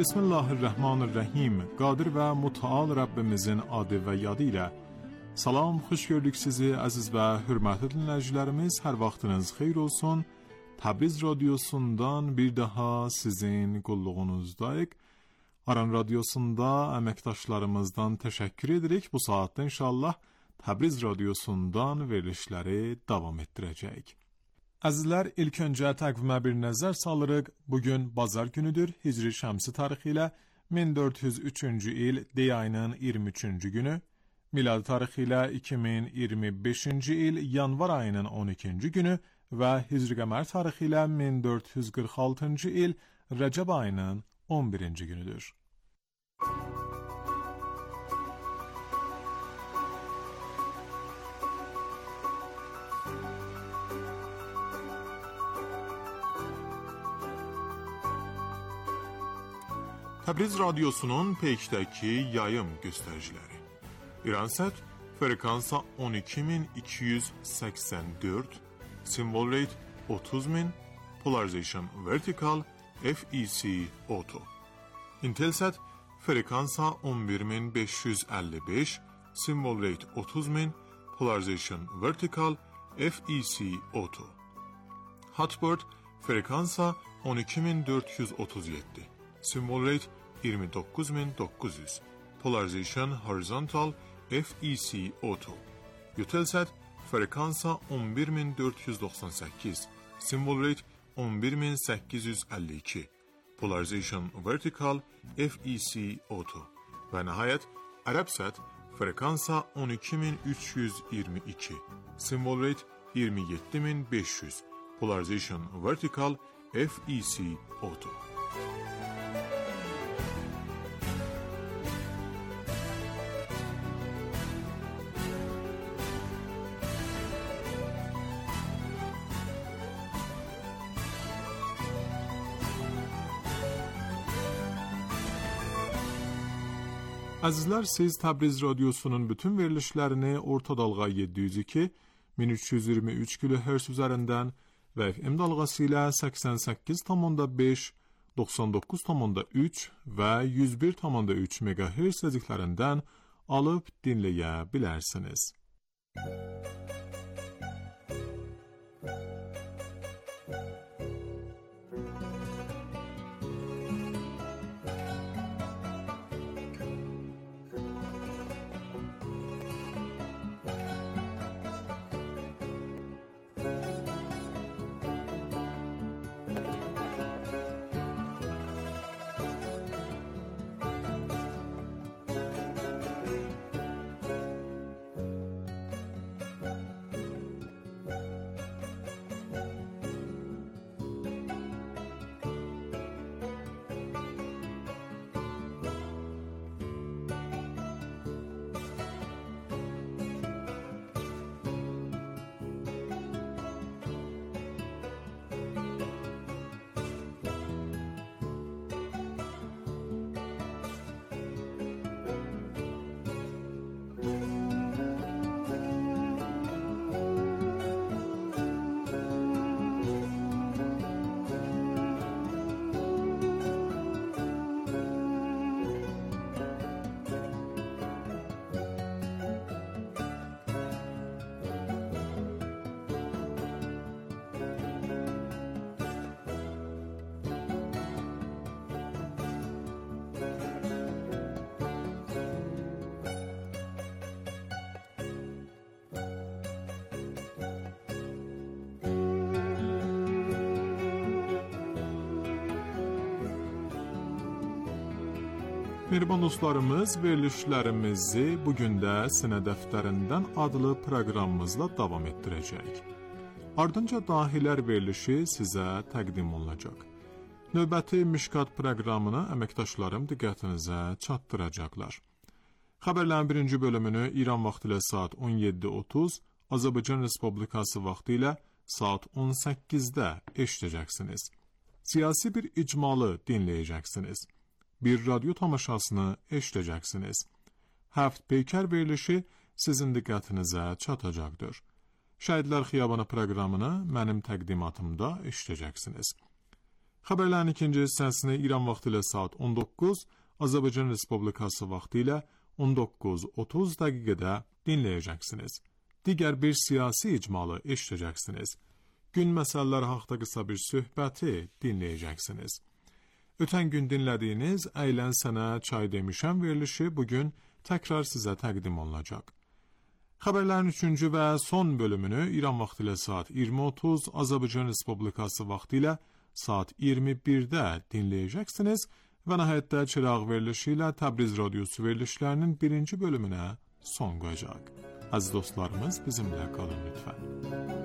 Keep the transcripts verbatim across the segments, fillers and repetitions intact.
Bismillahirrahmanirrahim. Qadir və mütəal Rəbbimizin adı və yadı ilə. Salam, xoş gördük sizi əziz və hörmətli dinləyicilərimiz. Hər vaxtınız xeyir olsun. Təbriz radiosundan bir daha sizin qulluğunuzdayıq. Aran Radyosunda əməkdaşlarımızdan təşəkkür edirik. Bu saatdə inşallah Təbriz Radyosundan verilişləri davam etdirəcəyik. Əzizlər, ilk öncə təqvimə bir nəzər salırıq. Bugün bazar günüdür. Hicri şəmsi tarixi ilə min dörd yüz üçüncü il dey ayının iyirmi üçüncü günü, miladi tarixi ilə iki min iyirmi beşinci il yanvar ayının on ikinci günü və hicri qəmər tarixi ilə min dörd yüz qırx altıncı il Rəcəb ayının on birinci günüdür. Təbriz Radyosunun peykdəki yayım göstəriciləri. İransət frekansa on iki min iki yüz səksən dörd, symbol rate otuz min, polarization vertical, F E C auto. Intelsat frekansa on bir min beş yüz əlli beş, symbol rate otuz min, polarization vertical, F E C auto. Hotbird frekansa on iki min dörd yüz otuz yeddi, symbol rate iyirmi doqquz min doqquz yüz, polarization horizontal, F E C auto. Eutelsat frekansa on bir min dörd yüz doxsan səkkiz, symbol rate on bir min səkkiz yüz əlli iki, polarization vertical, F E C auto. Və nəhayət Ərəbsat frekansa on iki min üç yüz iyirmi iki, symbol rate iyirmi yeddi min beş yüz, polarization vertical, F E C auto. Əzizlər, siz Təbriz Radyosunun bütün verilişlərini orta dalğa yeddi yüz iki, min üç yüz iyirmi üç kilohertz üzərindən və F M dalğası ilə səksən səkkiz tam beş, doxsan doqquz tam üç və yüz bir tam üç megahertz tezliklərindən alıb dinləyə bilərsiniz. Mehriban dostlarımız, verilişlərimizi bugün də Sinə dəftərindən adlı proqramımızla davam etdirəcəyik. Ardınca dahilər verilişi sizə təqdim olunacaq. Növbəti Mişkat proqramını əməkdaşlarım diqqətinizə çatdıracaqlar. Xəbərlərin birinci bölümünü İran vaxtı ilə saat on yeddi otuz, Azərbaycan Respublikası vaxtı ilə saat on səkkizdə eşidəcəksiniz. Siyasi bir icmalı dinləyəcəksiniz. Bir radyo tamaşasını eşidəcəksiniz. Həft peykər verilişi sizin diqqətinizə çatacaqdır. Şəhidlər Xiyabanı proqramını mənim təqdimatımda eşidəcəksiniz. Xəbərlərin ikinci hissəsini İran vaxtı ilə saat on doqquz, Azərbaycan Respublikası vaxtı ilə on doqquz otuz dəqiqədə dinləyəcəksiniz. Digər bir siyasi icmalı eşidəcəksiniz. Gün məsələləri haqqında qısa bir söhbəti dinləyəcəksiniz. Ötən gün dinlədiyiniz Əylən Sənə Çay Demişəm verilişi bugün təkrar sizə təqdim olunacaq. Xəbərlərin üçüncü və son bölümünü İran vaxtı ilə saat iyirmi otuz, Azərbaycan Respublikası vaxtı ilə saat iyirmi birdə dinləyəcəksiniz və nəhayətdə Çıraq verilişi ilə Təbriz Radiosu verilişlərinin birinci bölümünə son qoyacaq. Əziz dostlarımız, bizimlə qalın lütfən.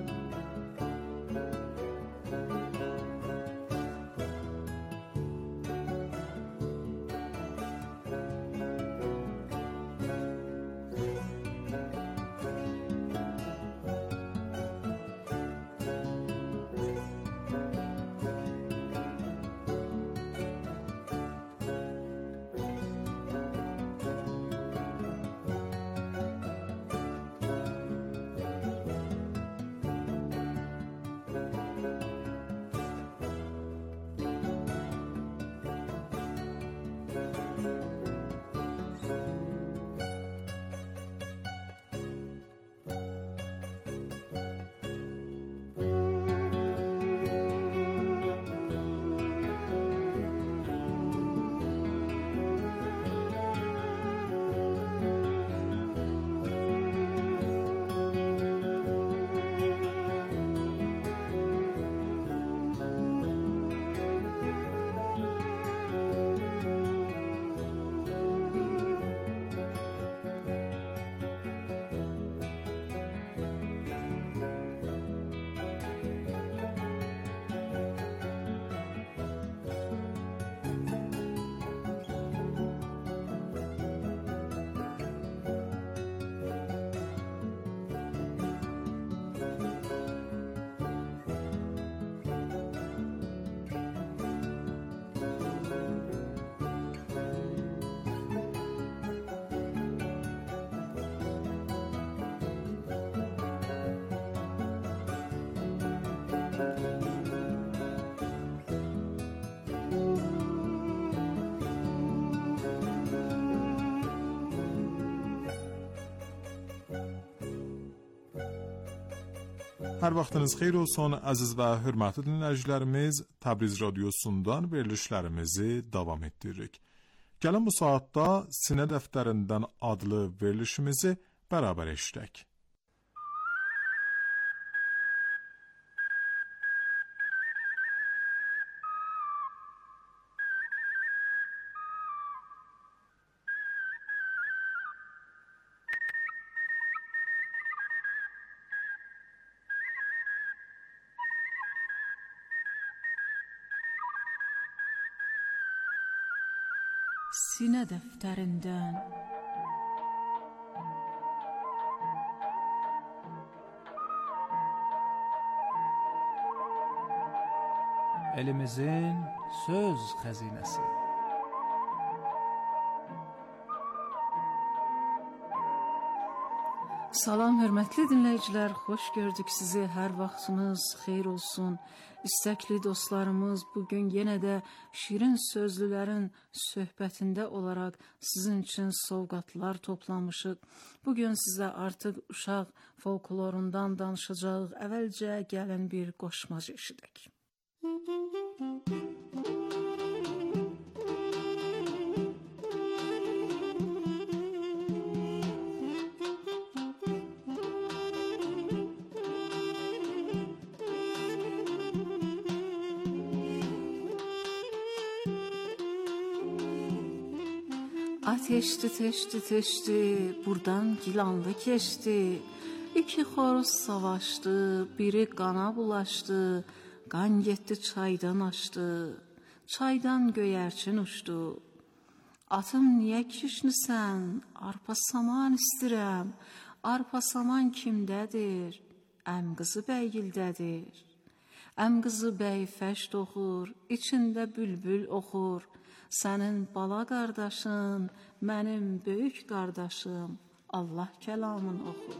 Hər vaxtınız xeyir olsun, əziz və hörmətli dinləyicilərimiz. Təbriz Radiosundan verilişlərimizi davam etdiririk. Gəlin bu saatda Sinə Dəftərindən adlı verilişimizi bərabər eşidək. Sinə dəftərindən elimizin söz xəzinəsi. Salam hörmətli dinləyicilər, xoş gördük sizi. Hər vaxtınız xeyir olsun. İstəkli dostlarımız, bugün yenə də şirin sözlülərin söhbətində olaraq sizin üçün sovqatlar toplamışıq. Bugün sizə artıq uşaq folklorundan danışacağıq. Əvvəlcə gəlin bir qoşmac eşidək. Ateşti, teşti, teşti, buradan gilanlı keçdi. İki xoruz savaşdı, biri qana bulaşdı. Qan getdi çaydan açdı, çaydan göyərçin uçdu. Atım niyə kişnisən, arpa saman istirəm. Arpa saman kimdədir? Əm qızı bəygildədir. Əm qızı bəy fəşd oxur, içində bülbül oxur. Sənin bala qardaşın, mənim böyük qardaşım, Allah kəlamını oxur.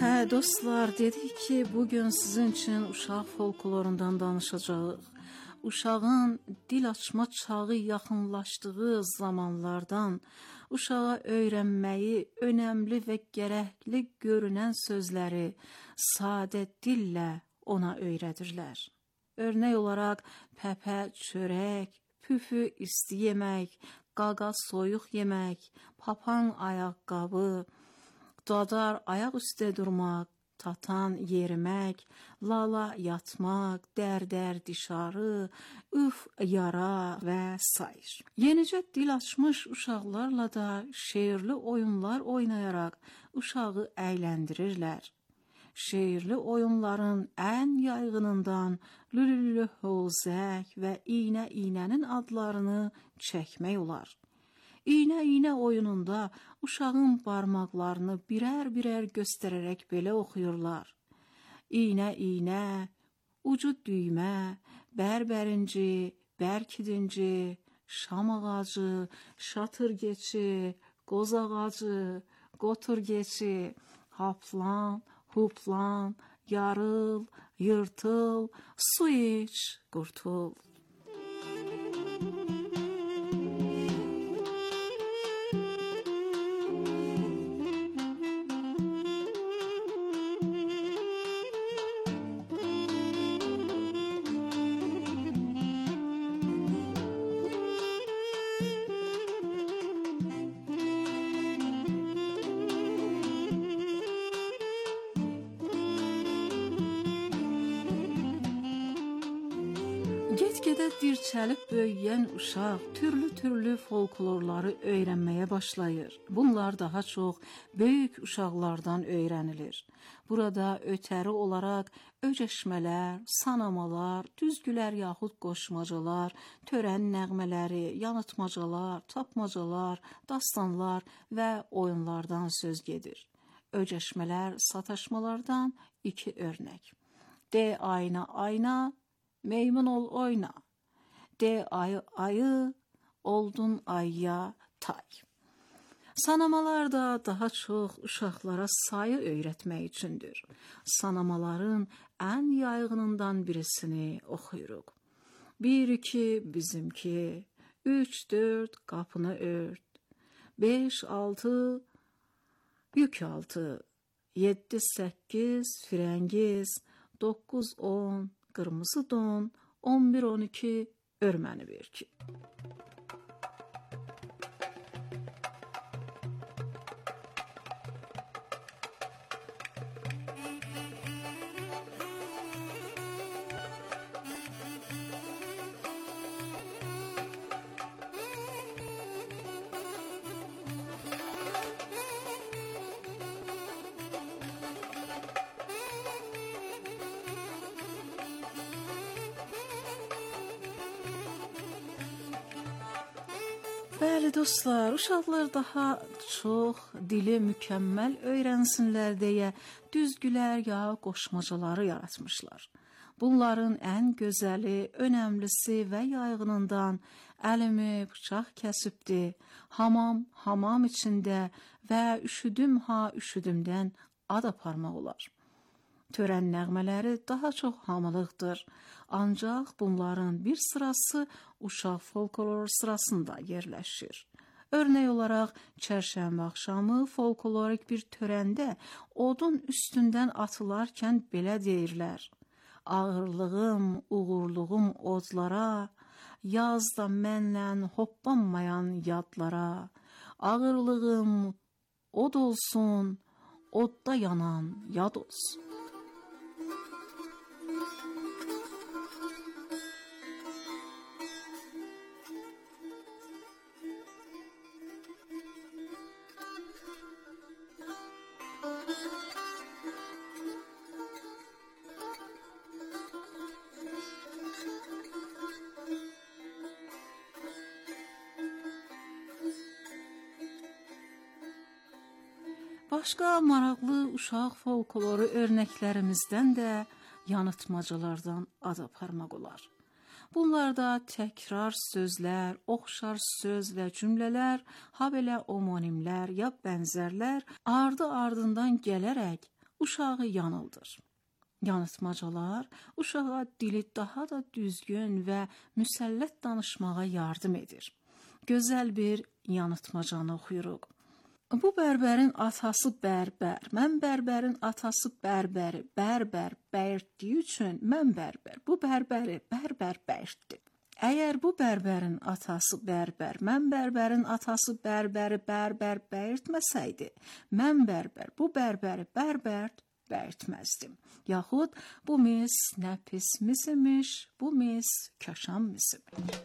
Hə dostlar, dedik ki, bugün sizin üçün uşaq folklorundan danışacağıq. Uşağın dil açma çağı yaxınlaşdığı zamanlardan uşağa öyrənməyi önəmli və gərəkli görünən sözləri sadə dillə ona öyrədirlər. Örnək olaraq pəpə çörək, püfü isti yemək, qaqa soyuq yemək, papan ayaqqabı, dadar ayaq üstə durmaq, tatan yerimək, lala yatmaq, dərdər dişarı, üf yara və sair. Yenicə dil açmış uşaqlarla da şeirli oyunlar oynayaraq uşağı əyləndirirlər. Şeirli oyunların ən yaygınından lülülü hozək və iynə-iynənin adlarını çəkmək olar. İynə-iynə oyununda uşağın barmaqlarını birər-birər göstərərək belə oxuyurlar. İynə-iynə, ucu düymə, bərbərinci, bərkidinci, şam ağacı, şatır geçi, qoz ağacı, qotur geçi, haplan, huplan, yarıl, yırtıl, su iç, qurtul. Get-gedə dirçəlib böyüyən uşaq türlü-türlü folklorları öyrənməyə başlayır. Bunlar daha çox böyük uşaqlardan öyrənilir. Burada ötəri olaraq öcəşmələr, sanamalar, düzgülər yaxud qoşmacalar, törən nəğmələri, yanıtmacalar, tapmacalar, dastanlar və oyunlardan söz gedir. Öcəşmələr sataşmalardan iki örnək. De ayna ayna, meymun ol oyna, de ayı ayı, oldun ayya tay. Sanamalar da daha çox uşaqlara sayı öyrətmək üçündür. Sanamaların ən yaygınından birisini oxuyuruq. Bir, iki, bizimki, üç, dörd, qapını ört, beş, altı, yük altı, yeddi, səkkiz, firəngiz, doqquz, on, qırmızı don, on bir, on iki, örməni ver ki. Bəli dostlar, uşaqlar daha çox dili mükəmməl öyrənsinlər deyə düzgülər ya qoşmacaları yaratmışlar. Bunların ən gözəli, önəmlisi və yaygınından əlimi bıçaq kəsibdi, hamam, hamam içində və üşüdüm ha üşüdümdən ad aparmaq olar. Törən nəğmələri daha çox hamılıqdır, ancaq bunların bir sırası uşaq folklor sırasında yerləşir. Örnək olaraq, çərşənbə axşamı folklorik bir törəndə odun üstündən atılarkən belə deyirlər. Ağırlığım, uğurluğum odlara, yazda mənlə hoppanmayan yadlara, ağırlığım od olsun, odda yanan yad olsun. Başqa maraqlı uşaq folkloru örnəklərimizdən də yanıtmacalardan ad aparmaq olar. Bunlarda təkrar sözlər, oxşar söz və cümlələr, ha belə omonimlər ya bənzərlər ardı ardından gələrək uşağı yanıldır. Yanıltmacalar uşağa dili daha da düzgün və müsəllət danışmağa yardım edir. Gözəl bir yanıltmacanı oxuyuruq. Bu bərbərin atası bərbər, mən bərbərin atası bərbəri, bərbər bəyirtdiyi üçün mən bərbər, bu bərbəri bərbər bəyirtdi. Əgər bu bərbərin atası bərbər, mən bərbərin atası bərbəri bərbər bəyirtməsəydi, mən bərbər, bu bərbəri bərbər bəyirtməzdim. Yaxud bu mis nə pis mis imiş, bu mis köşan mis imiş.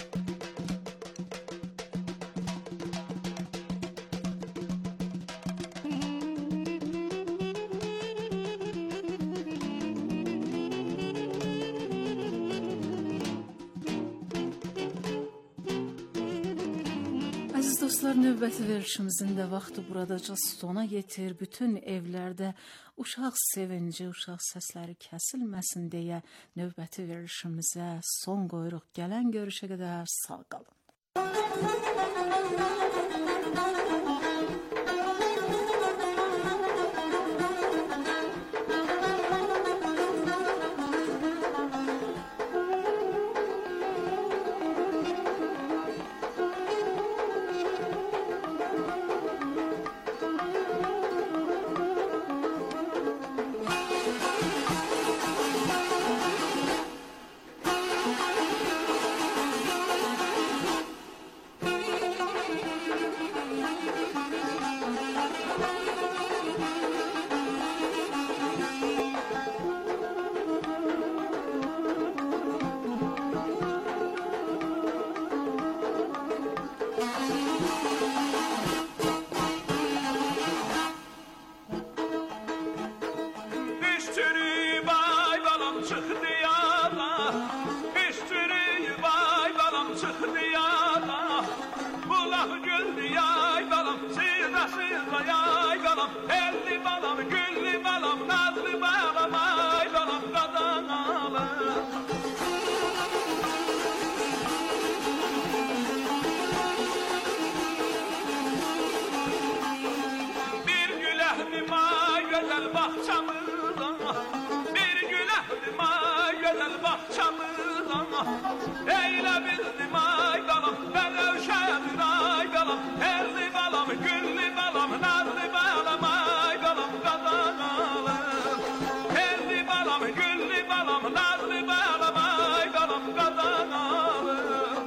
Əziz dostlar, növbəti verilişimizin də vaxtı buradaca sona yetir. Bütün evlərdə uşaq sevinci, uşaq səsləri kəsilməsin deyə növbəti verilişimizə son qoyuruq. Gələn görüşə qədər sağ qalın. Eylə bildim ay balam, mən övşədir ay balam, elli balam, güllü balam, nazlı balam, ay balam, qadan alım. Elli balam, güllü balam, nazlı balam, ay balam, qadan alım.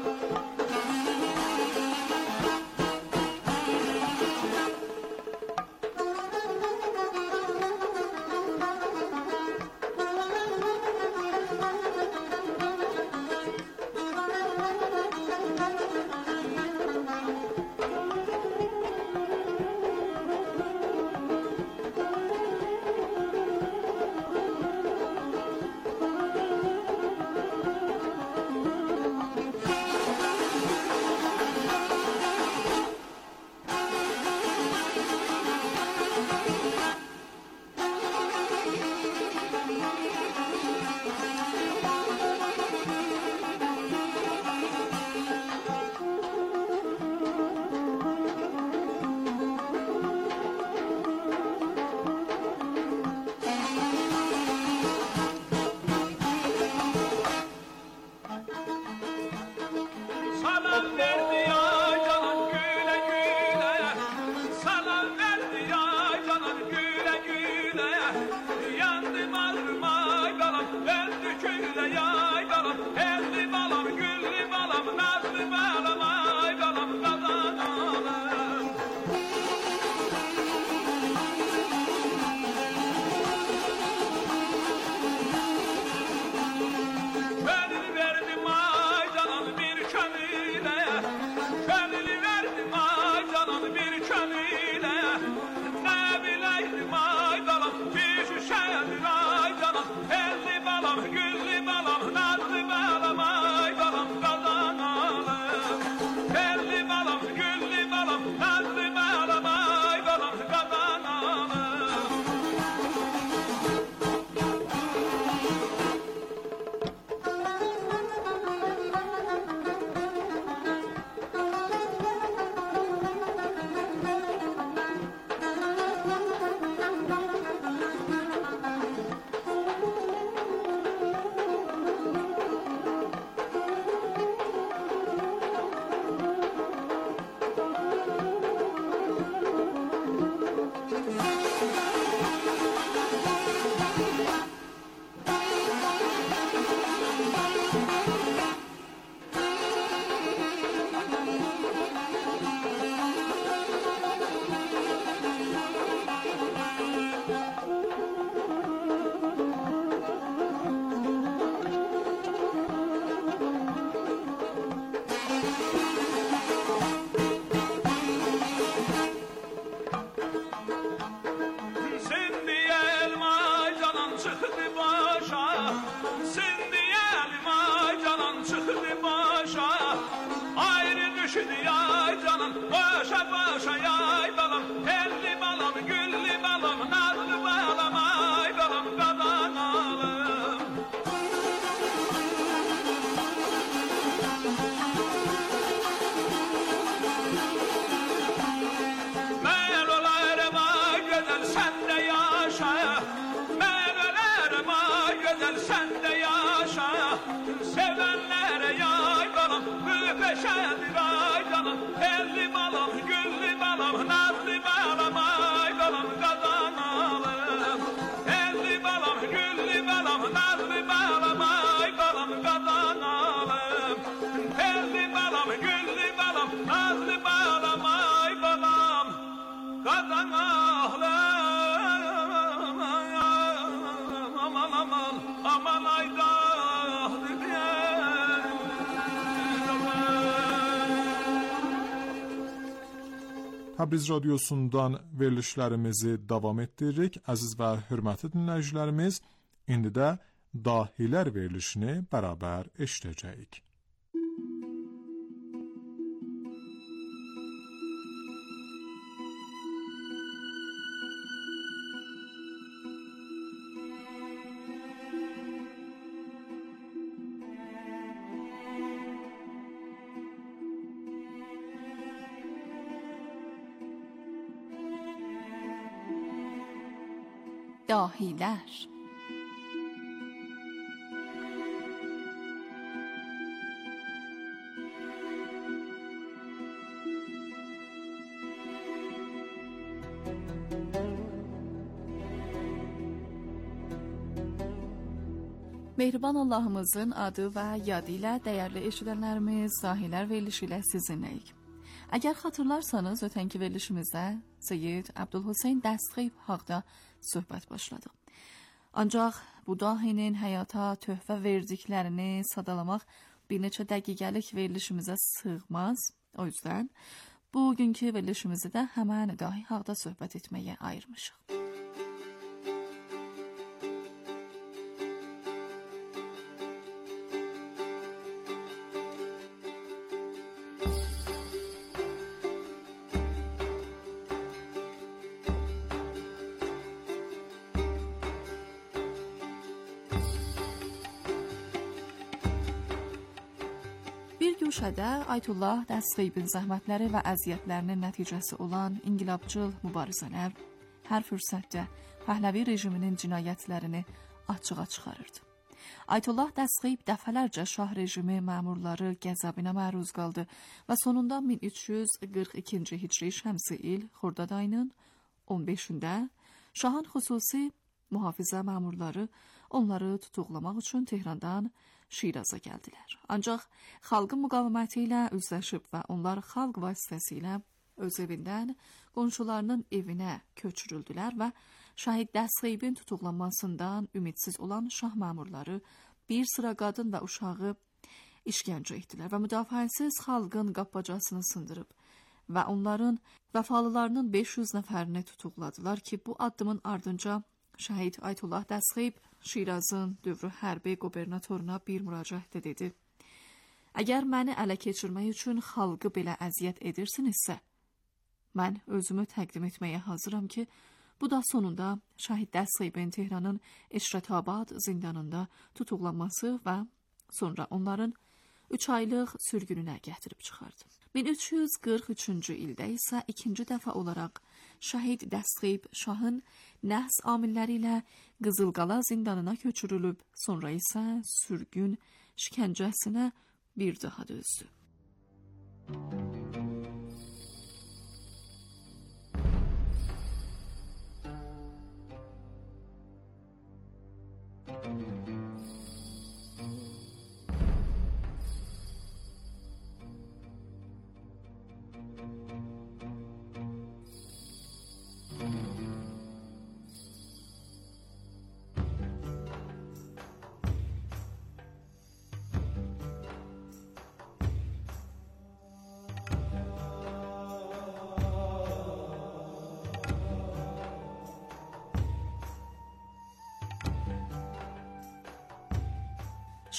Thank you. çıktı başa. Ayrı düştü yay canım, başa başa yay balam. Elli balam, güllü balam, nazlı balam, ay balam, kadan alım. Ben olayım ay güzel, sen de yaşa. Ben olayım ay güzel, sen de yaşa. Sevenlere yay balam, müpeşedir ay canım. Elli balam, güllü balam, nazlı balam, ay balam, kadan alım. Elli balam, güllü balam, nazlı balam, ay balam, kadan alım. Elli balam, güllü balam, nazlı balam, ay balam, kadan alım. Aman aman, aman ayda. Təbriz radiosundan verilişlərimizi davam etdiririk. Əziz və hörmətli dinləyicilərimiz, indi də Dahilər verilişini bərabər eşidəcəyik. Dahilər. Mehriban Allahımızın adı və yadı ilə dəyərli eşidənlərimiz Dahilər verilişi ilə sizinləyik. Əgər xatırlarsanız, ötənki verilişimizdə Seyyid Abdülhüseyn Dəstxeyb haqda söhbət başladıq. Ancaq bu dahinin həyata töhfə verdiklərini sadalamaq bir neçə dəqiqəlik verilişimizə sığmaz. O yüzden bugünkü verilişimizi də həmən dahi haqda söhbət etməyə ayırmışıq. Güşədə Aytullah Dəstxeybin zəhmətləri və əziyyətlərinin nəticəsi olan inqilabçıl mübarizələr hər fürsətdə Pəhləvi rejiminin cinayətlərini açığa çıxarırdı. Aytullah Dəstxeyb dəfələrcə şah rejimi məmurları qəzəbinə məruz qaldı və sonunda min üç yüz qırx ikinci hicri şəmsi il Xordad ayının on beşində şahın xüsusi mühafizə məmurları onları tutuqlamaq üçün Tehrandan Şiraza gəldilər. Ancaq xalqın müqaviməti ilə üzləşib və onlar xalq vasitəsilə öz evindən qonşularının evinə köçürüldülər və şahid Dəstxeybin tutuqlanmasından ümidsiz olan şah məmurları bir sıra qadın və uşağı işgəncə etdilər və müdafiəsiz xalqın qappacasını sındırıb və onların vəfalılarının beş yüz nəfərini tutuqladılar ki, bu addımın ardınca şəhid Aytullah Dəstxeyb Şirazın dövrü hərbi qubernatoruna bir müraciətdə dedi: "Əgər məni ələ keçirmək üçün xalqı belə əziyyət edirsinizsə, mən özümü təqdim etməyə hazıram ki, bu da sonunda şəhid Dəstxeybin Tehranın Eşrətabad zindanında tutuqlanması və sonra onların üç aylıq sürgününə gətirib çıxardı. min üç yüz qırx üçüncü ildə isə ikinci dəfə olaraq şəhid Dəstxeyb şahın nəhs amilləri ilə Qızılqala zindanına köçürülüb, sonra isə sürgün şikəncəsinə bir daha dözdü.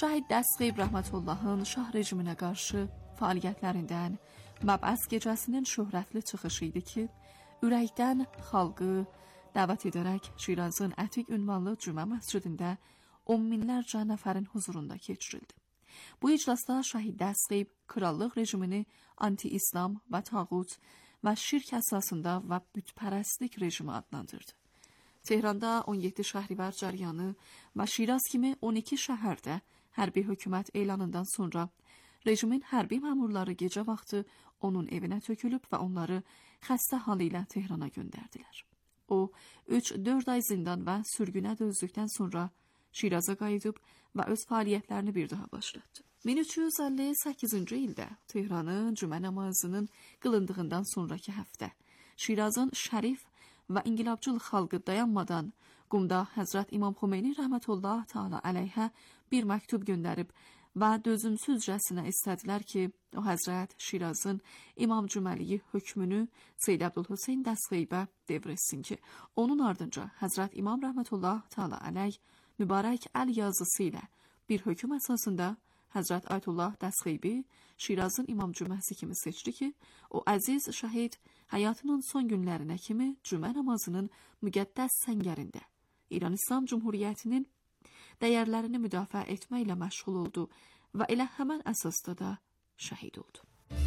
Şəhid Dəstğeyb rəhmətullahın şah rejiminə qarşı fəaliyyətlərindən Məb'əs gecəsinin şöhrətli çıxışı idi ki, ürəkdən xalqı dəvət edərək Şirazın Ətiq ünvanlı Cümə məscidində on minlərcə nəfərin huzurunda keçirildi. Bu iclasda Şəhid Dəstğeyb krallıq rejimini anti-İslam və tağut və şirk əsasında və bütpərəstlik rejimi adlandırdı. Tehranda on yeddi şəhrivar cəryanı və Şiraz kimi on iki şəhərdə hərbi hökumət elanından sonra rejimin hərbi məmurları gecə vaxtı onun evinə tökülüb və onları xəstə halı ilə Tehrana göndərdilər. O, üç dörd ay zindan və sürgünə dözdükdən sonra Şiraza qayıdıb və öz fəaliyyətlərini bir daha başlatdı. min üç yüz əlli səkkizinci ildə Tehranın cümə namazının qılındığından sonraki həftə Şirazın şərif və inqilabçıl xalqı dayanmadan Qumda Həzrət İmam Xomeyni rəhmətullah təala əleyhə bir məktub göndərib və dözümsüzcəsinə istədilər ki, o Həzrət Şirazın İmam Cüməliyi hökmünü Seyyid Əbdülhüseyn Dəstğeybə devretsin ki, onun ardınca Həzrət İmam rəhmətullah təala əleyh mübarək əl yazısı ilə bir hökm əsasında Həzrət Ayətullah Dəstğeybi Şirazın İmam Cüməsi kimi seçdi ki, o əziz şəhid həyatının son günlərinə kimi cümə namazının müqəddəs səngərində İran İslam Cumhuriyyətinin dəyərlərini müdafiə etməklə məşğul oldu və elə həmən əsasda da şəhid oldu.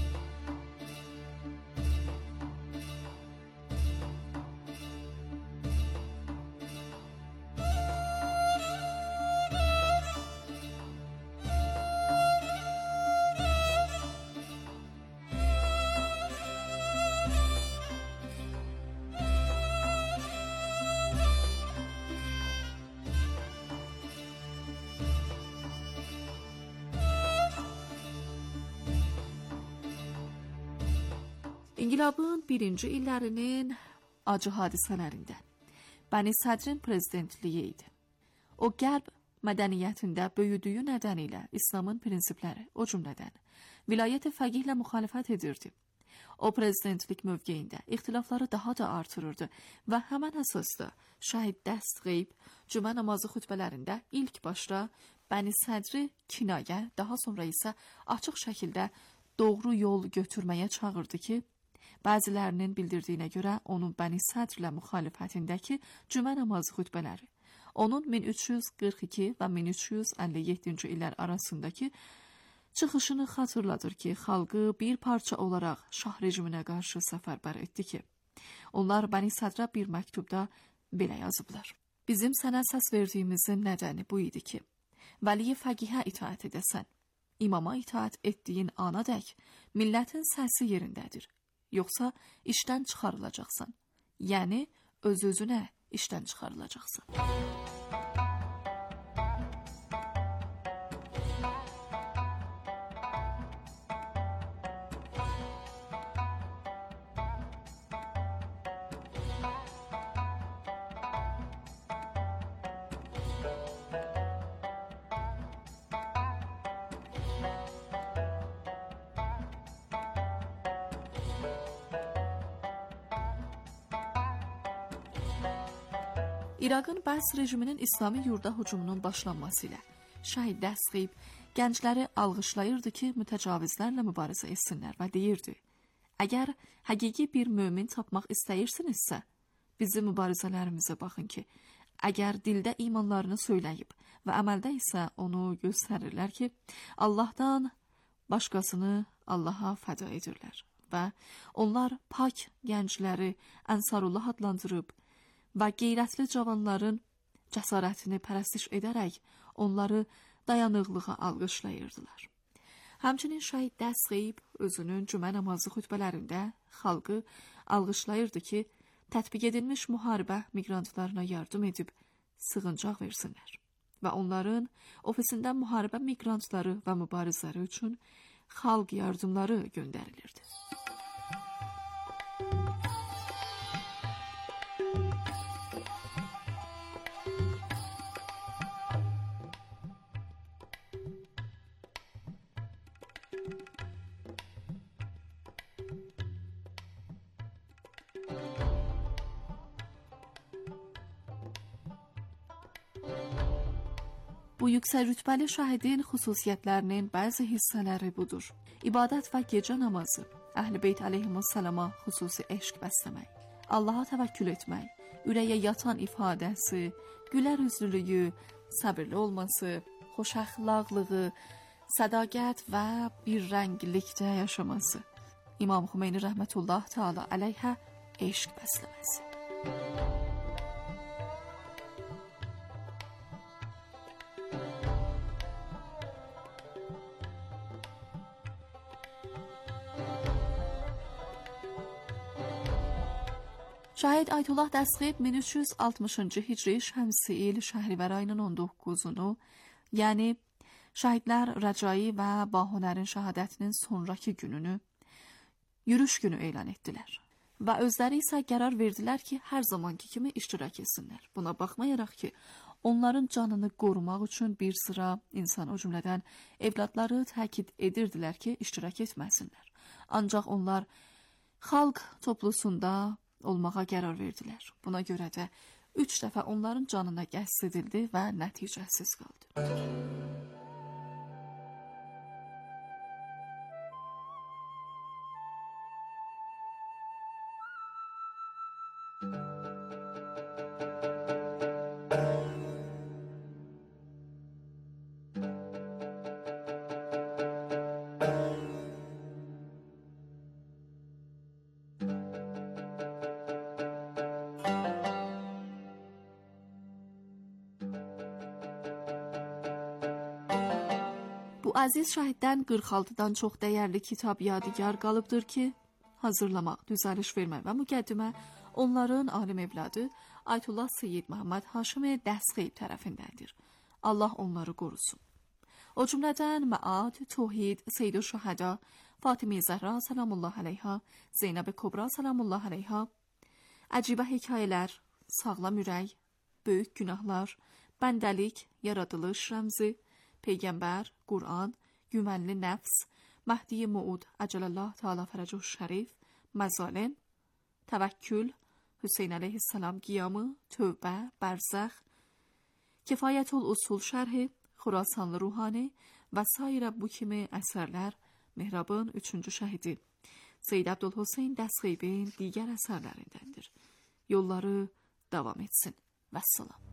İnqilabın birinci illərinin acı hadisələrində Bəni Sədrin prezidentliyi idi. O, qərb mədəniyyətində böyüdüyü nədənilə İslamın prinsipləri, o cümlədən vilayət-i fəqihlə müxalifət edirdi. O, prezidentlik mövqeyində ixtilafları daha da artırırdı və həmən əsasda Şəhid Dəstğeyb cümə namazı xütbələrində ilk başda Bəni Sədri kinayə, daha sonra isə açıq şəkildə doğru yol götürməyə çağırdı ki, bəzilərinin bildirdiyinə görə onun Bəni Sədrlə müxalifətindəki cümə namazı xütbələri, onun min üç yüz qırx iki və min üç yüz əlli yeddinci illər arasındakı çıxışını xatırladır ki, xalqı bir parça olaraq şah rejiminə qarşı səfərbər etdi ki, onlar Bəni Sədrə bir məktubda belə yazıblar. Bizim sənə səs verdiyimizin nədəni bu idi ki, vəliyi fəqihə itaət edəsən, imama itaət etdiyin anadək millətin səsi yerindədir. Yoxsa işdən çıxarılacaqsan. Yəni, öz-özünə işdən çıxarılacaqsan. İraqın Bəs rejiminin İslami yurda hücumunun başlanması ilə Şəhid Dəstğeyb gəncləri alğışlayırdı ki, mütəcavizlərlə mübarizə etsinlər və deyirdi, əgər həqiqi bir mömin tapmaq istəyirsinizsə, bizim mübarizələrimizə baxın ki, əgər dildə imanlarını söyləyib və əməldə isə onu göstərirlər ki, Allahdan başqasını Allaha fəda edirlər və onlar pak gəncləri Ənsarullah adlandırıb və qeyrətli cavanların cəsarətini pərəstiş edərək onları dayanıqlığa alqışlayırdılar. Həmçinin Şəhid Dəstğeyb özünün cümə namazı xütbələrində xalqı alqışlayırdı ki, tətbiq edilmiş müharibə miqrantlarına yardım edib sığıncaq versinlər və onların ofisindən müharibə miqrantları və mübarizləri üçün xalq yardımları göndərilirdi. Bu yüksək rütbəli şəhidin xüsusiyyətlərinin bəzi hissələri budur. İbadət və gecə namazı, Əhl-i Beyt əleyhissalama xüsusi eşq bəsləmək, Allaha təvəkkül etmək, ürəyə yatan ifadəsi, gülər üzlülüyü, səbirli olması, xoş əxlaqlığı, sədaqət və bir rəngilikdə yaşaması. İmam Xümeyni rəhmətullah təala əleyhə eşq bəsləməsi. Şəhid Ayətullah Dəstəxeyb min üç yüz altmışıncı hicri şəmsi il Şəhrivər ayının on doqquzunu, yəni şəhidlər Rəcai və Bahunərin şəhadətinin sonraki gününü yürüş günü elan etdilər. Və özləri isə qərar verdilər ki, hər zamanki kimi iştirak etsinlər. Buna baxmayaraq ki, onların canını qorumaq üçün bir sıra insan, o cümlədən evladları təkid edirdilər ki, iştirak etməsinlər. Ancaq onlar xalq toplusunda olmağa qərar verdilər. Buna görə də üç dəfə onların canına qəsd edildi və nəticəsiz qaldı. Bu əziz şəhiddən qırx altıdan çox dəyərli kitab yadigar qalıbdır ki, hazırlamaq, düzəliş vermək və müqəddimə onların alim evladı Ayətullah Seyyid Məhəmməd Haşimi Dəstəxeyb tərəfindəndir. Allah onları qorusun. O cümlədən Məad, Tohid, Seyyid Şəhəda, Fatimi Zəhra salamullah əleyha, Zeynəb Kubra salamullah əleyha, əcibə hekayələr, sağlam ürək, böyük günahlar, bəndəlik, yaradılış rəmzi, Peyğəmbər, Qur'an, Güvənli Nəfs, Məhdi Muud, Əcəlallah Teala Fərəcuh Şərif, Məzaləm, Təvəkkül, Hüseyn əleyhissalam qiyamı, Tövbə, Bərzəx, Kifayətül Usul şərhi, Xurasanlı Ruhani və sairə bu kimi əsərlər Mehrabın üçüncü şəhidi Seyyid Əbdülhüseyn Dəstəxeybin digər əsərlərindəndir. Yolları davam etsin. Vəssalam.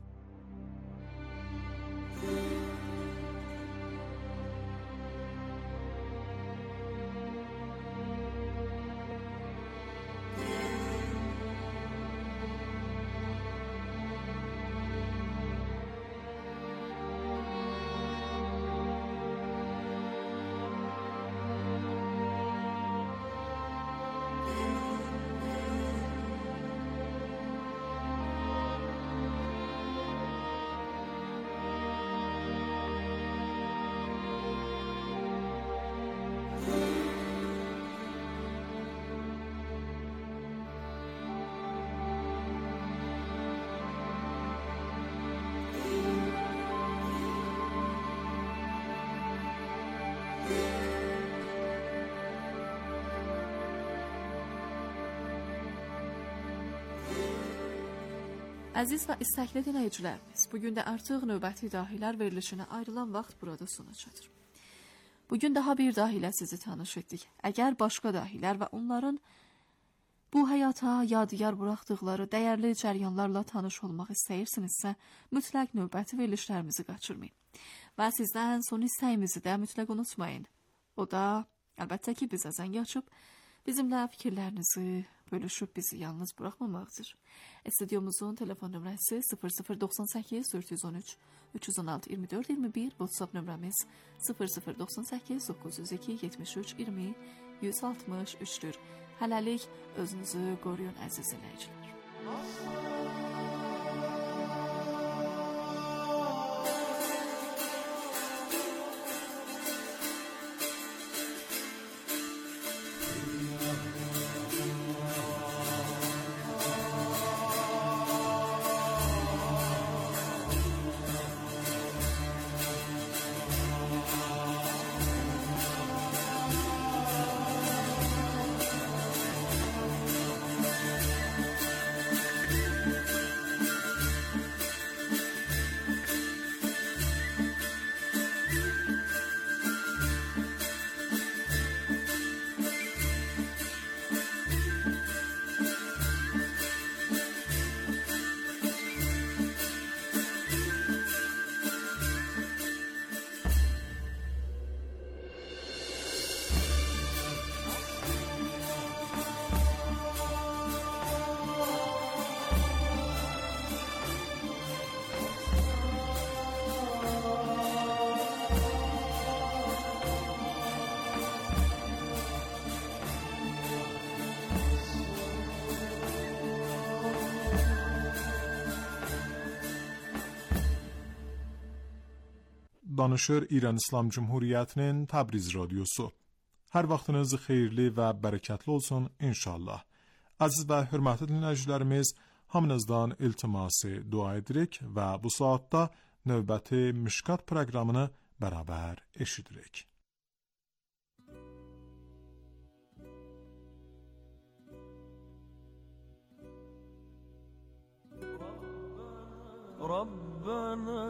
Əziz və istəkli dinləyicilərimiz, bugün də artıq növbəti dahilər verilişinə ayrılan vaxt burada sona çatır. Bugün daha bir dahilə sizi tanış etdik. Əgər başqa dahilər və onların bu həyata yadigar buraxdıqları dəyərli cəryanlarla tanış olmaq istəyirsinizsə, mütləq növbəti verilişlərimizi qaçırmayın. Və sizdən son istəyimizi də mütləq unutmayın. O da, əlbəttə ki, bizə zəng açıb, bizimlə fikirlərinizi bölüşüb bizi yalnız buraxmamaqdır. Stüdyomuzun telefon nömrəsi sıfır sıfır doxsan səkkiz dörd yüz on üç üç yüz on altı iyirmi dörd iyirmi bir, WhatsApp nömrəmiz sıfır sıfır doxsan səkkiz doqquz yüz iki yetmiş üç iyirmi yüz altmış üçdür. Hələlik özünüzü qoruyun əziz dinləyicilər. danışır İran İslam Cumhuriyeti'nin Təbriz radyosu. Hər vaxtınız xeyirli və bərəkətli olsun inşallah. Aziz və hörmətli dinləyicilərimiz, hamınızdan iltiması dua edirik və bu saatda növbəti Mişkat proqramını bərabər eşidirik. ربنا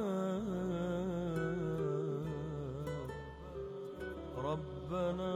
ربنا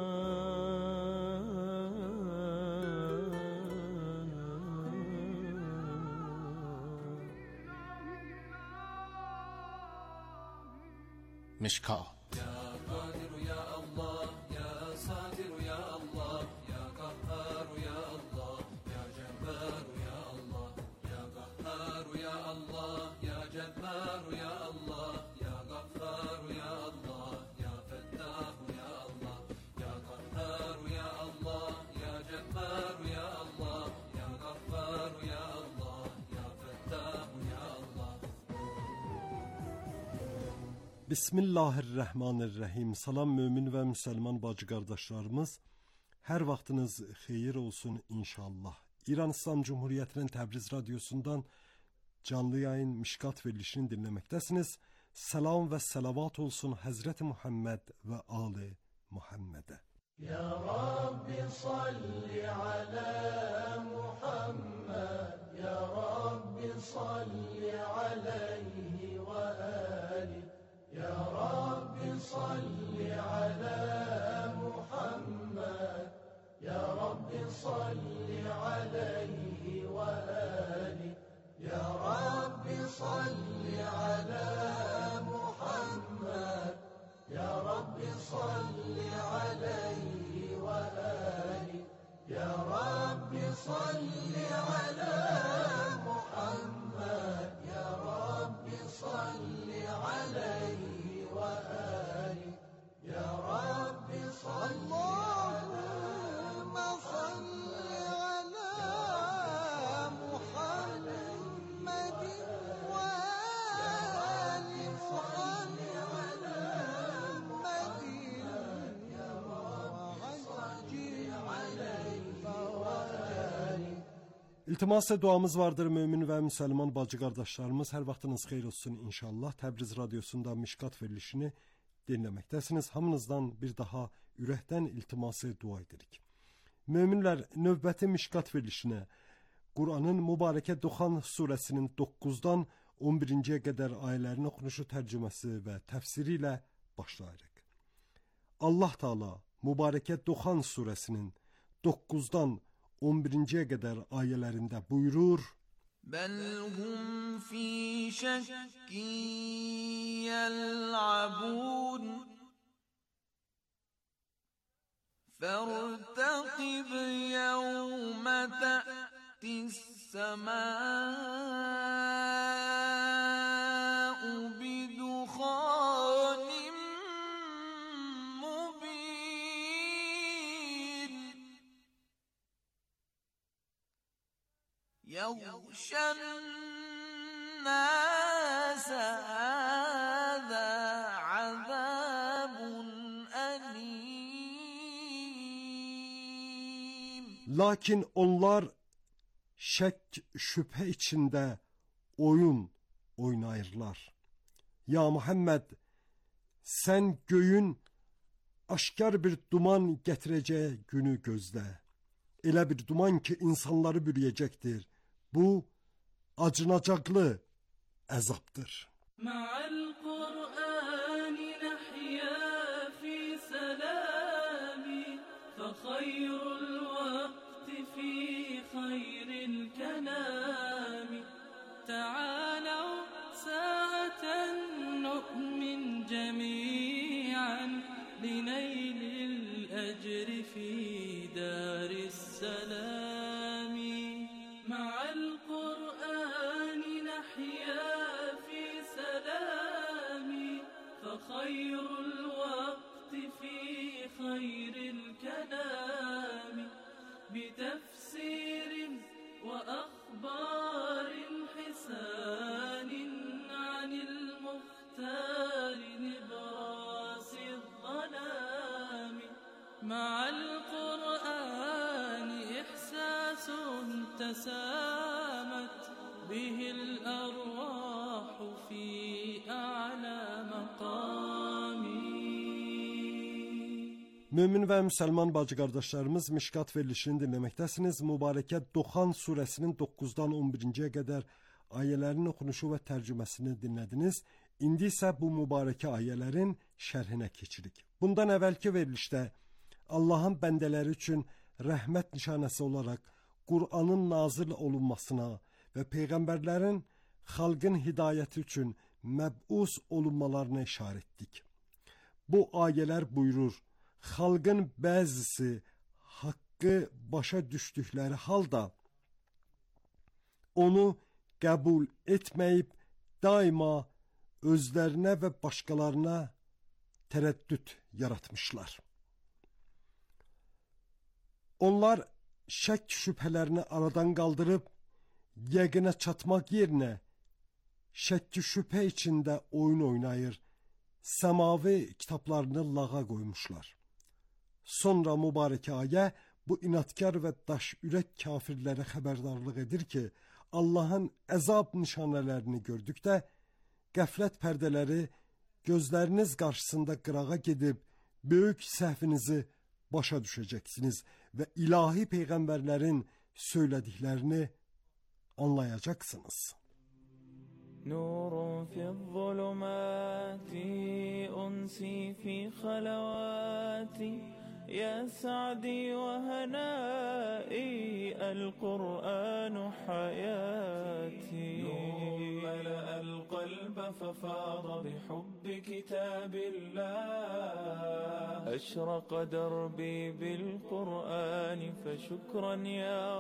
مشکات يا قادر يا الله يا ساتر يا الله يا قهار يا الله يا جبار يا الله يا قهار يا الله يا جبار يا الله يا غفار يا الله يا فتاح يا الله يا قهار يا الله يا جبار يا الله يا غفار يا الله يا فتاح يا الله. Bismillahirrahmanirrahim. Salam mümin və müsəlman bacı qardaşlarımız. Hər vaxtınız xeyir olsun inşallah. İran İslam Cumhuriyeti'nin Təbriz radyosundan canlı yayın Mişkat verilişini dinləməkdəsiniz. Salam və salavat olsun Hazreti Muhammed və Ali Muhammed'e. Ya Rabbi salli ala Muhammed, Ya Rabbi salli alayhi ve ali. Ya Rabbi salli ala Muhammed, Ya Rabbi salli alayhi ve ali. Ya Rabbi salli ala Muhammed, Ya Rabbi salli alayhi ve ali. Ya Rabbi salli ala Muhammed, Ya Rabbi salli alayhi ve ali. Ya Rabbi salli Allahümme salli ala Muhammedin ve ali salli ala Muhammedin ya Rabbi alayhi ve ali. İltimas duamız vardır mümin və müsəlman bacı qardaşlarımız. Hər vaxtınız xeyir olsun inşallah. Təbriz radyosunda Mişkat verilişini dinləməkdəsiniz. Hamınızdan bir daha ürəkdən iltiması dua edirik. Möminlər, növbəti Mişkat verilişinə Qur'anın mübarəkə Duxan surəsinin doqquzdan on birinciyə qədər ayələrin oxunuşu, tərcüməsi və təfsiri ilə başlayırıq. Allah Teala mübarəkə Duxan surəsinin doqquzdan on birinciyə qədər ayələrində buyurur: بل هم في شك يلعبون فارتقب يوم تأتي السماء بدخان مبين يغشى الناس هذا عذاب أليم. Lakin onlar şək şübhə içində oyun oynayırlar. Ya Muhammed, sən göyün aşkar bir duman gətirəcək günü gözlə. Elə bir duman ki insanları bürüyəcəkdir. Bu acınacaqlı əzabdır. Ma'al Qur'an nahya fi salami fa khayrul waqti fi khayril kalam. Ta'alaw sa'atan nu'min jami'an linaylil ajri fi daris salam. Ma'al Qur'an nahya fi salami fa khayrul waqti fi khayril kalam. بتفسير وأخبار حسان عن المختار نبرا مع القرآن إحساس تسامت به الأرواح في أعلى مقام. Mömin və müsəlman bacı qardaşlarımız, Mişkat verilişini dinləməkdəsiniz. Mübarəkət Duxan surəsinin doqquzdan on birinciyə qədər ayələrin oxunuşu və tərcüməsini dinlədiniz. İndi isə bu mübarəkə ayələrin şərhinə keçirik. Bundan əvvəlki verilişdə Allahın bəndələri üçün rəhmət nişanəsi olaraq Qur'anın nazil olunmasına və peyğəmbərlərin xalqın hidayəti üçün məbus olunmalarına işarə etdik. Bu ayələr buyurur: xalqın bəzisi haqqı başa düşdükləri halda onu qəbul etməyib daima özlərinə və başqalarına tərəddüd yaratmışlar. Onlar şək şübhələrini aradan qaldırıb yəqinə çatmaq yerinə şəkki şübhə içində oyun oynayır, səmavi kitablarını lağa qoymuşlar. Sonra mübarəkə ayə bu inadkar və daş ürək kafirlərə xəbərdarlıq edir ki, Allahın əzab nişanələrini gördükdə qəflət pərdələri gözləriniz qarşısında qırağa gedib böyük səhvinizi başa düşəcəksiniz və ilahi peyğəmbərlərin söylədiklərini anlayacaqsınız. نور في الظلمات أنسي في خلواتي يا سعدي وهنائي القرآن حياتي نور ملأ القلب ففاض بحب كتاب الله أشرق دربي بالقرآن فشكرا يا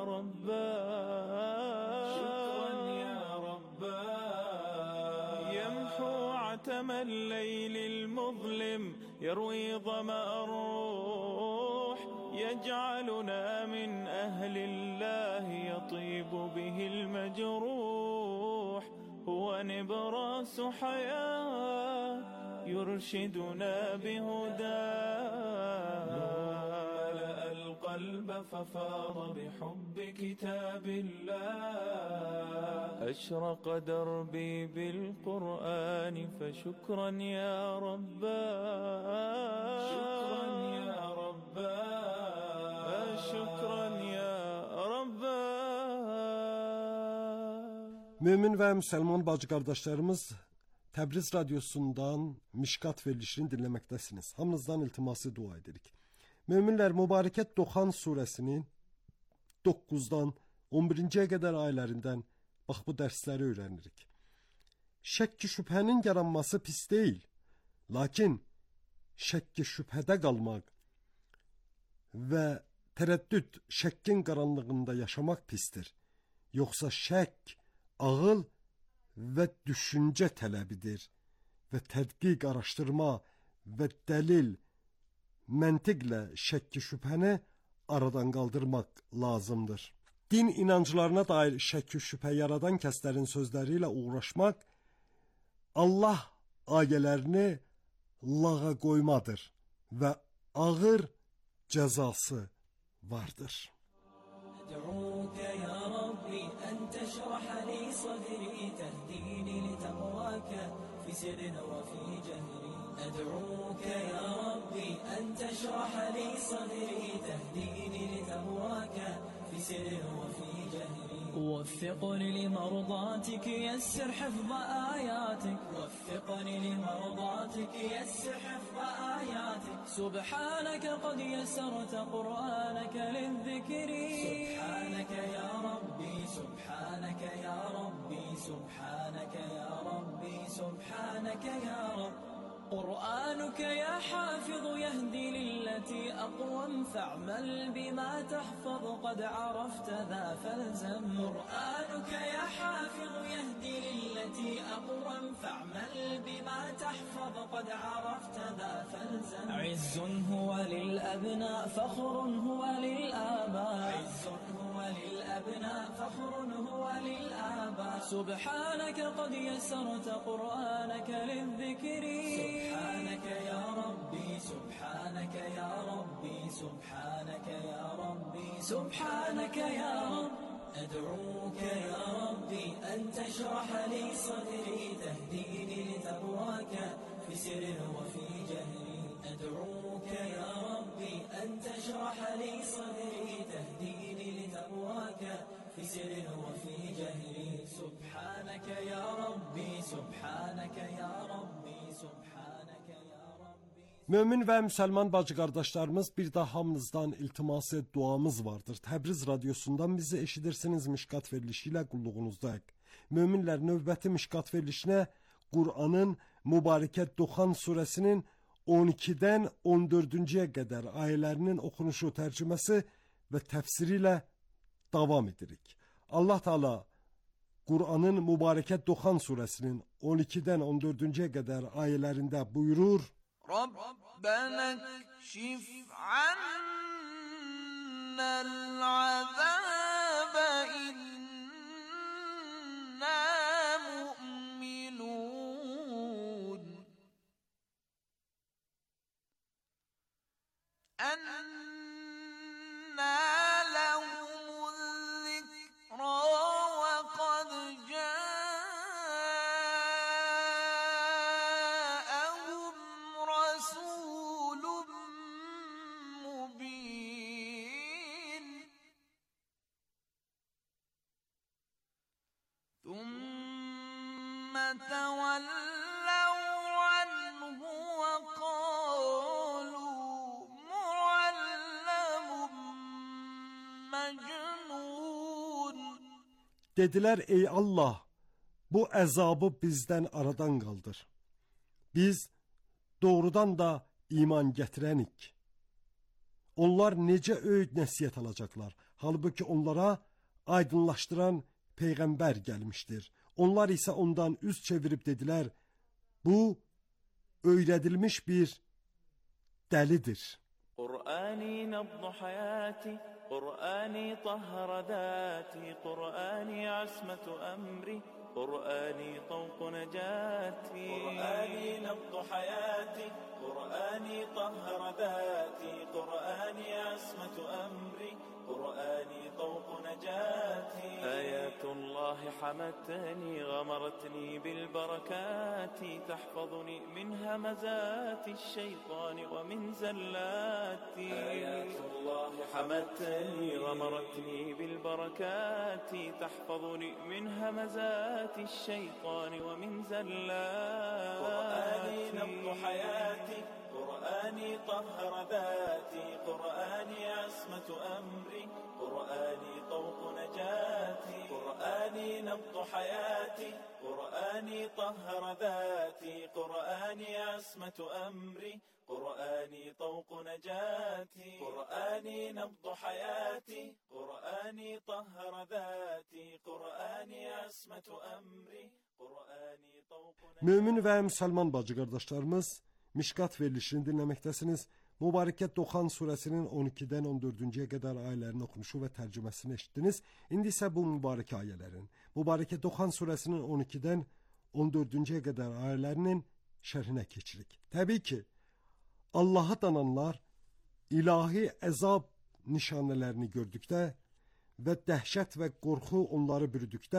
رباه شكرا يا رباه يمحو عتم الليل المظلم يروي ظمأ الروح يجعلنا من أهل الله يطيب به المجروح هو نبراس حياة يرشدنا بهداه ملأ القلب ففاض بحب كتاب الله أشرق دربي بالقرآن فشكرا يا رباه شكرا يا رباه شكرا يا رباه. Mömin və müsəlman bacı qardaşlarımız, Təbriz radiosundan Mişkat verilişini dinləməkdəsiniz. Hamınızdan iltiması dua edirik. Möminlər, mübarəkət Duxan surəsinin doqquzdan on birinciyə qədər ayələrindən bax bu dərsləri öyrənirik. Şəkki şübhənin yaranması pis deyil. Lakin şəkki şübhədə qalmaq və tərəddüd şəkkin qaranlığında yaşamaq pisdir. Yoxsa şəkk ağıl və düşüncə tələbidir və tədqiq, araşdırma və dəlil, məntiqlə şəkki şübhəni aradan qaldırmaq lazımdır. Din inanclarına dair şəkki şübhə yaradan kəslərin sözləri ilə uğraşmaq Allah ayələrini lağa qoymadır və ağır cəzası vardır. أدعوك يا ربي أن تشرح لي صدري تهديني لتقواك في سر وفي جهري أدعوك يا ربي أن تشرح لي صدري تهديني لتقواك في سر وفي جهري وفقني لمرضاتك يسر حفظ آياتك وفقني لمرضاتك يسر حفظ آياتك سبحانك قد يسرت قرآنك للذكر سبحانك يا ربي سبحانك يا ربي سبحانك يا ربي سبحانك يا رب قرآنك يا حافظ يهدي للتي أقوم فاعمل بما تحفظ قد عرفت ذا فالزم قرآنك يا حافظ يهدي للتي أقوم فاعمل بما تحفظ قد عرفت ذا فالزم عز هو للأبناء فخر هو للآباء عز هو للأبناء فخر هو للآباء سبحانك قد يسرت قرآنك للذكر سبحانك يا ربي سبحانك يا ربي سبحانك يا ربي سبحانك يا رب أدعوك يا ربي أن تشرح لي صدري تهديني لتقواك في سر وفي جهري أدعوك يا ربي أن تشرح لي صدري تهديني لتقواك في سر وفي جهري سبحانك يا ربي سبحانك يا ربي سبحانك يا ربي. Mömin və müsəlman bacı qardaşlarımız, bir də hamınızdan iltiması duamız vardır. Təbriz radiosundan bizi eşidirsiniz Mişkat verilişi ilə qulluğunuzdayıq. Möminlər, növbəti Mişkat verilişinə Qur'anın mübarəkət Duxan surəsinin on ikidən on dördüncüyə qədər ayələrinin oxunuşu, tərcüməsi və təfsiri ilə davam edirik. Allah Teala Qur'anın mübarəkət Duxan surəsinin on ikidən on dördüncüyə qədər ayələrində buyurur: ربنا اكشف عنا العذاب إنا مؤمنون أنى لهم الذكرى وقد جاءهم رسول مبين ثم تولوا عنه وقالوا معلم مجنون. Dedilər, ey Allah, bu əzabı bizdən aradan qaldır. Biz doğrudan da iman gətirənik. Onlar necə öyüd nəsihət alacaqlar? Halbuki onlara aydınlaşdıran Peyğəmbər gəlmişdir. Onlar isə ondan üz çevirib dedilər, bu öyrədilmiş bir dəlidir. قرآني نبض حياتي قرآني طهر ذاتي قرآني عصمة أمري قرآني طوق نجاتي قرآني نبض حياتي قرآني طهر ذاتي قرآني عصمة أمري قرآني طوق نجاتي آيات الله حمتني غمرتني بالبركات تحفظني من همزات الشيطان ومن زلاتي آيات الله حمتني غمرتني بالبركات تحفظني من همزات الشيطان ومن زلاتي قرآني نبض حياتي قرآني طهر ذاتي قرآني عصمة أمري قرآني طوق نجاتي قرآني نبض حياتي قرآني طهر ذاتي قرآني عصمة أمري قرآني طوق نجاتي قرآني نبض حياتي قرآني طهر ذاتي قرآني عصمة أمري قرآني طوق نجاتي. Mömin və müsəlman bacı qardaşlarımız, Mişkat verilişini dinləməkdəsiniz. Mübarəkət Duxan surəsinin on ikidən on dördüncüyə qədər ayələrin oxunuşu və tərcüməsini eşitdiniz. İndi isə bu mübarək ayələrin, Mübarəkət Duxan surəsinin on ikidən on dördüncüyə qədər ayələrinin şərhinə keçirik. Təbii ki, Allah'a dananlar ilahi əzab nişanələrini gördükdə və dəhşət və qorxu onları bürüdükdə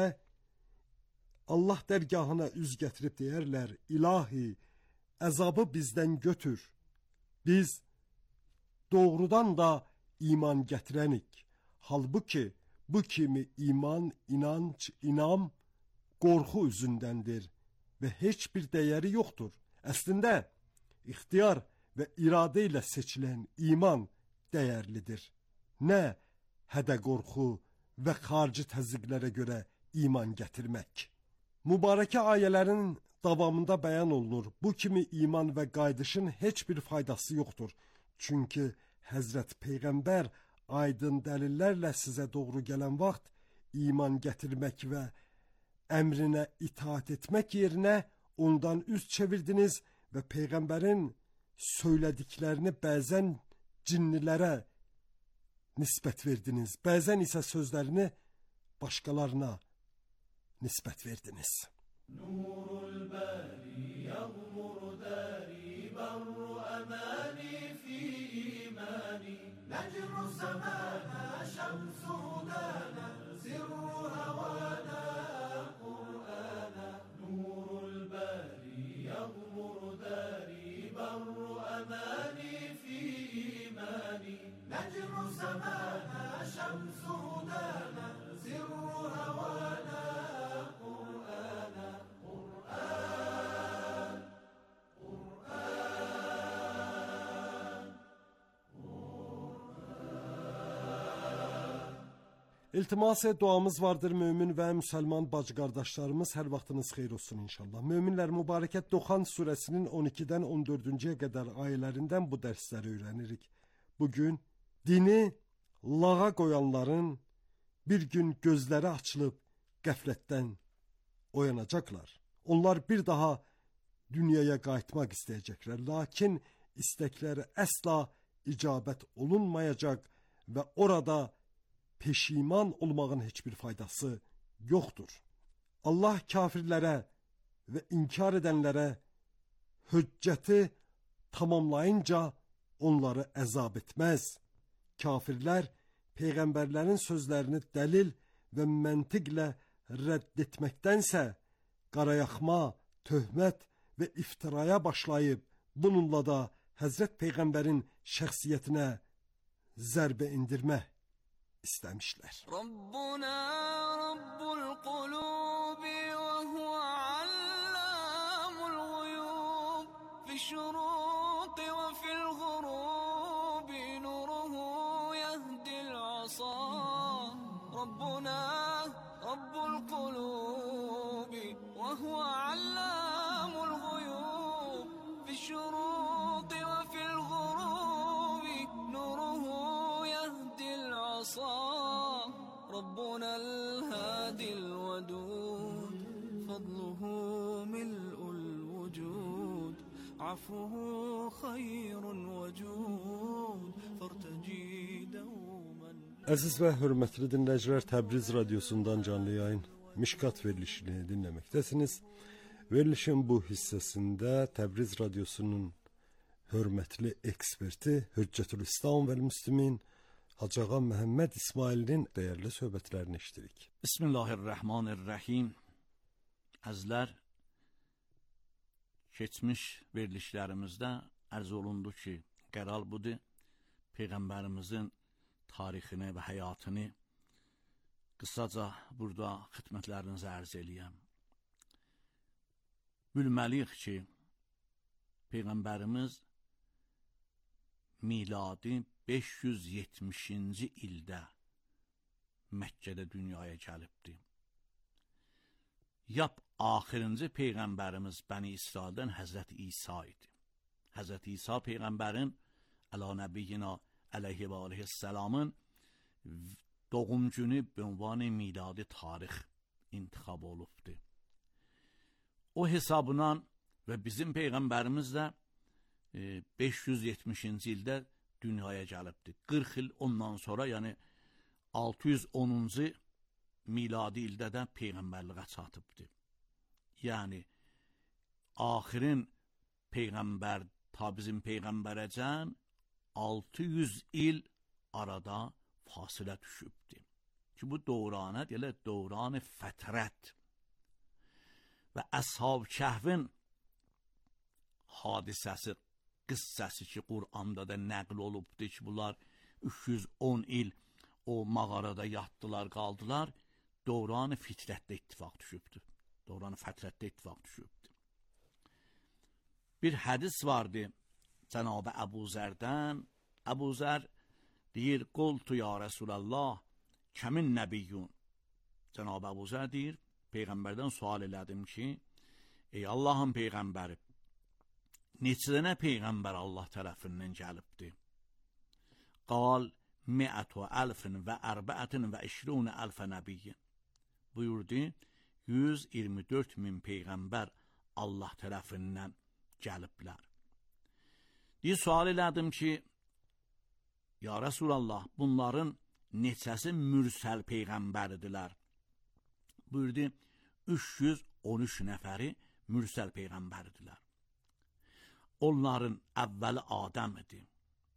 Allah dərgahına üz gətirib deyərlər, ilahi, əzabı bizdən götür. Biz doğrudan da iman gətirənik. Halbuki bu kimi iman, inanc, inam qorxu üzündəndir və heç bir dəyəri yoxdur. Əslində, ixtiyar və iradə ilə seçilən iman dəyərlidir. Nə hədə qorxu və xarici təzyiqlərə görə iman gətirmək. Mübarəkə ayələrin davamında bəyan olunur, bu kimi iman və qaydışın heç bir faydası yoxdur. Çünki Həzrət Peyğəmbər aydın dəlillərlə sizə doğru gələn vaxt iman gətirmək və əmrinə itaat etmək yerinə ondan üz çevirdiniz və Peyğəmbərin söylədiklərini bəzən cinnilərə nisbət verdiniz, bəzən isə sözlərini başqalarına nisbət verdiniz. Nurul bari yaghmur dari barru amani fi imani نجم سمانا شمس هدانا سر هوانا قرآنا نور الباري يغمر داري بر أماني في إيماني نجم سمانا شمس هدانا سر هوانا قرآنا قرآن قرآن İltimas duamız vardır mümin və müsəlman bacı qardaşlarımız. Hər vaxtınız xeyir olsun inşallah. Möminlər mübarəkət Doxan surəsinin on ikidən on dördüncüyə qədər ayələrindən bu dərsləri öyrənirik. Bugün dini lağa qoyanların bir gün gözləri açılıb qəflətdən oyanacaqlar. Onlar bir daha dünyaya qayıtmaq istəyəcəklər. Lakin istəkləri əsla icabət olunmayacaq və orada peşiman olmağın heç bir faydası yoxdur. Allah kafirlərə və inkar edənlərə hüccəti tamamlayınca onları əzab etməz. Kafirlər peyğəmbərlərin sözlərini dəlil və məntiqlə rədd etməkdənsə qarayaxma, töhmət və iftiraya başlayıb bununla da Həzrət Peyğəmbərin şəxsiyyətinə zərbə indirmə istemişler. ربنا رب القلوب وهو علام الغيوب في الشروق وفي الغروب نوره يهدي العصا ربنا رب القلوب وهو علام الغيوب في الشروق وفي الغروب نوره يهدي العصا ربنا الهادي الودود فضله ملء الوجود عفوه خير وجود فارتجي دوما. Əziz və hörmətli dinləyicilər, Təbriz radiosundan canlı yayın Mişkat verilişini dinləməkdəsiniz. Verilişin bu hissəsində Təbriz radiosunun hörmətli eksperti Hüccətül-İslam və Müslimin Hacı Ağa Məhəmməd İsmailin dəyərli söhbətlərini eşidirik. Bismillahirrahmanirrahim. Əzlər, keçmiş verilişlərimizdə ərz olundu ki, qərar budur, Peyğəmbərimizin tarixini və həyatını qısaca burada xidmətlərinizə ərz eləyəm. Bilməliyik ki, Peyğəmbərimiz miladi beş yüz yetmişinci ildə Məkkədə dünyaya gəlibdir. Yap axırıncı Peyğəmbərimiz Bəni İsraildən Həzrət İsa idi. Həzrət İsa Peyğəmbərin əla nəbiyyina əleyhi və aleyhisselamın doğum günü bünvanı miladi tarix intiqab olubdur. O hesabından və bizim Peyğəmbərimiz də beş yüz yetmişinci ildə dünyaya gəlibdir. qırx il ondan sonra, yəni altı yüz onuncu miladi ildə də Peyğəmbərliğə çatıbdır. Yəni, axirin Peyğəmbər, ta bizim Peyğəmbərəcən altı yüz il arada fasilə düşübdür. Ki, bu dövranə deyilə, dövran-ı fətrət və Əshab Kəhvin hadisəsi, qıssəsi ki, Qur'anda da nəql olubdur ki, bunlar üç yüz on il o mağarada yatdılar, qaldılar, dövran-ı fitrətdə ittifaq düşübdür. Dövran-ı fətrətdə ittifaq düşübdür. Bir hədis vardı Cənab-ı Əbu Zərdən. Əbu Zər deyir, qoltu ya Rəsulallah, kəmin nəbiyyun? Cənab-ı Əbu Zər deyir, Peyğəmbərdən sual elədim ki, ey Allahın Peyğəmbəri, neçə dənə Peyğəmbər Allah tərəfindən gəlibdir? Qal, mi'ətü əlfin və ərbəətin və işrun əlfə nəbiyyin. Buyurdu, yüz iyirmi dörd min Peyğəmbər Allah tərəfindən gəliblər. Bir sual elədim ki, ya Rəsulallah, bunların neçəsi mürsəl Peyğəmbərdirlər? Buyurdu, üç yüz on üç nəfəri mürsəl Peyğəmbərdirlər. Onların əvvəli Adəm idi.